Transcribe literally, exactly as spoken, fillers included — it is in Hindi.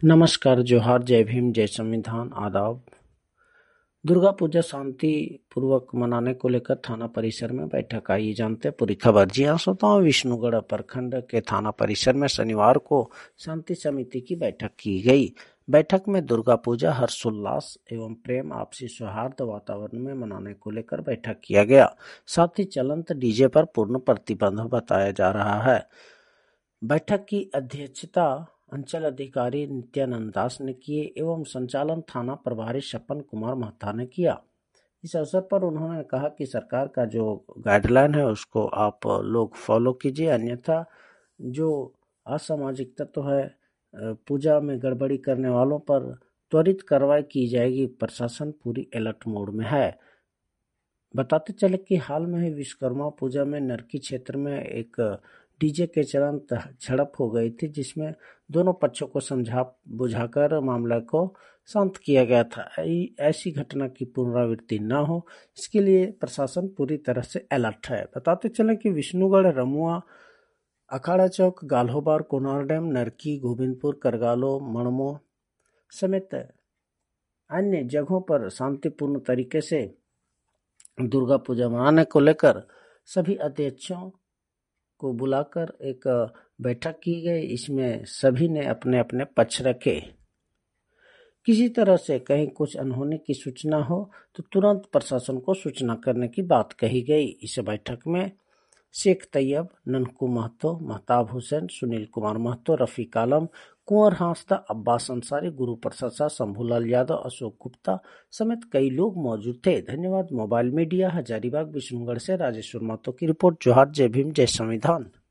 नमस्कार, जोहार, जय भीम, जय संविधान, आदाब। दुर्गा पूजा शांति पूर्वक मनाने को लेकर थाना परिसर में बैठक आई। जानते पूरी खबर। जी हाँ श्रोताओं, विष्णुगढ़ प्रखंड के थाना परिसर में शनिवार को शांति समिति की बैठक की गई। बैठक में दुर्गा पूजा हर्षोल्लास एवं प्रेम आपसी सौहार्द वातावरण में मनाने को लेकर बैठक किया गया। साथ ही चलंत डीजे पर पूर्ण प्रतिबंध बताया जा रहा है। बैठक की अध्यक्षता अंचल अधिकारी नित्यानंद दास ने किए एवं संचालन थाना प्रभारी छप्पन कुमार महता ने किया। इस अवसर पर उन्होंने कहा कि सरकार का जो गाइडलाइन है उसको आप लोग फॉलो कीजिए, अन्यथा जो असामाजिक तत्व है पूजा में गड़बड़ी करने वालों पर त्वरित कार्रवाई की जाएगी। प्रशासन पूरी अलर्ट मोड में है। बताते चले कि हाल में ही विश्वकर्मा पूजा में नरकी क्षेत्र में एक डीजे के चलन झड़प हो गई थी, जिसमें दोनों पक्षों को समझा बुझाकर मामले को शांत किया गया था। ऐसी घटना की पुनरावृत्ति न हो, इसके लिए प्रशासन पूरी तरह से अलर्ट है। बताते चले कि विष्णुगढ़, रमुआ, अखाड़ा चौक, गाल्होबार, कोनार डैम, नरकी, गोविंदपुर, करगालो, मणमो समेत अन्य जगहों पर शांतिपूर्ण तरीके से दुर्गा पूजा मनाने को लेकर सभी अध्यक्षों को बुलाकर एक बैठक की गई। इसमें सभी ने अपने अपने पक्ष रखे। किसी तरह से कहीं कुछ अनहोनी की सूचना हो तो तुरंत प्रशासन को सूचना करने की बात कही गई। इस बैठक में शेख तैयब, ननकू महतो, महताब हुसैन, सुनील कुमार महतो, रफीक आलम, कुंवर हांसदा, अब्बास अंसारी, गुरु प्रसाद शाह, शंभूलाल यादव, अशोक गुप्ता समेत कई लोग मौजूद थे। धन्यवाद। मोबाइल मीडिया, हजारीबाग, विष्णुगढ़ से राजेश्वर महतो की रिपोर्ट। जोहार, जय भीम, जय संविधान।